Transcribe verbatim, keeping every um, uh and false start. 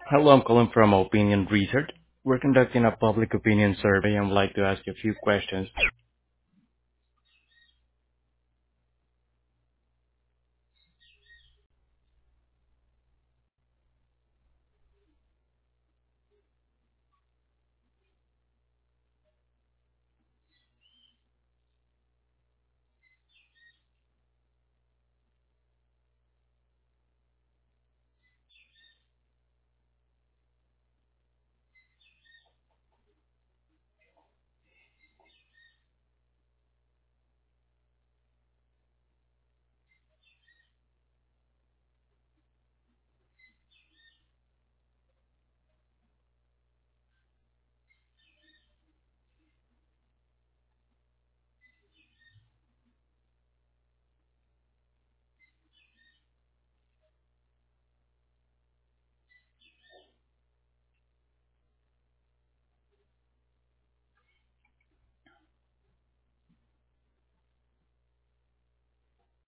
Hello, I'm calling from Opinion Research. We're conducting a public opinion survey and would like to ask you a few questions.